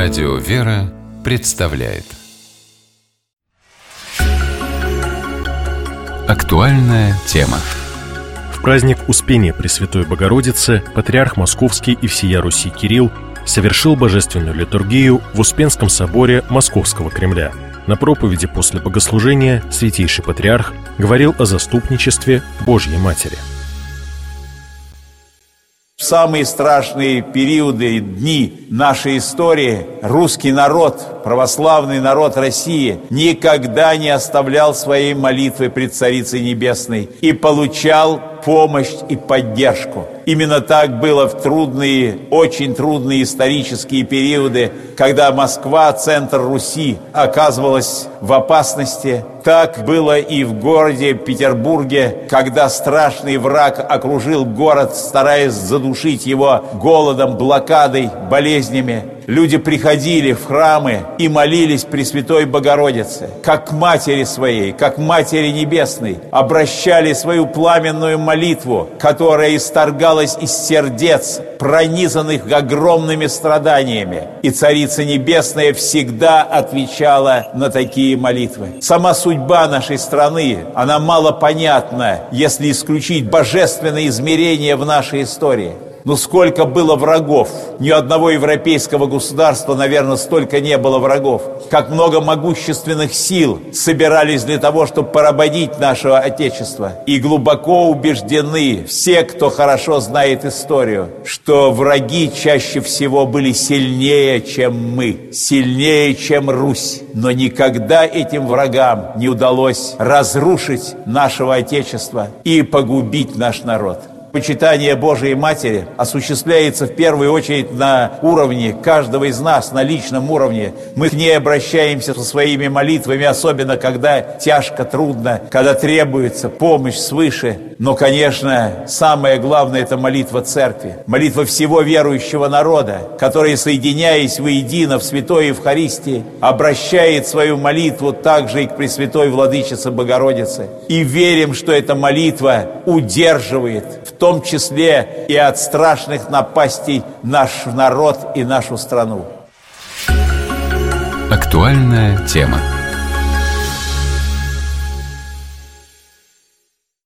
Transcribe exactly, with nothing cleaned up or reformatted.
Радио «Вера» представляет актуальная тема. В праздник Успения Пресвятой Богородицы патриарх Московский и всея Руси Кирилл совершил божественную литургию в Успенском соборе Московского Кремля. На проповеди после богослужения святейший патриарх говорил о заступничестве Божьей Матери. В самые страшные периоды и дни нашей истории русский народ, православный народ России никогда не оставлял своей молитвы пред Царицей Небесной и получал помощь и поддержку. Именно так было в трудные, очень трудные исторические периоды, когда Москва, центр Руси, оказывалась в опасности. Так было и в городе Петербурге, когда страшный враг окружил город, стараясь задушить его голодом, блокадой, болезнями. Люди приходили в храмы и молились Пресвятой Богородице, как к Матери Своей, как к Матери Небесной, обращали свою пламенную молитву, которая исторгалась из сердец, пронизанных огромными страданиями. И Царица Небесная всегда отвечала на такие молитвы. Сама судьба нашей страны, она мало понятна, если исключить божественное измерение в нашей истории. Но сколько было врагов! Ни одного европейского государства, наверное, столько не было врагов. Как много могущественных сил собирались для того, чтобы поработить наше Отечество. И глубоко убеждены все, кто хорошо знает историю, что враги чаще всего были сильнее, чем мы, сильнее, чем Русь. Но никогда этим врагам не удалось разрушить нашего Отечества и погубить наш народ. Почитание Божией Матери осуществляется в первую очередь на уровне каждого из нас, на личном уровне. Мы к ней обращаемся со своими молитвами, особенно когда тяжко, трудно, когда требуется помощь свыше. Но, конечно, самое главное – это молитва Церкви, молитва всего верующего народа, который, соединяясь воедино в Святой Евхаристии, обращает свою молитву также и к Пресвятой Владычице Богородице. И верим, что эта молитва удерживает, в том числе и от страшных напастей, наш народ и нашу страну. Актуальная тема.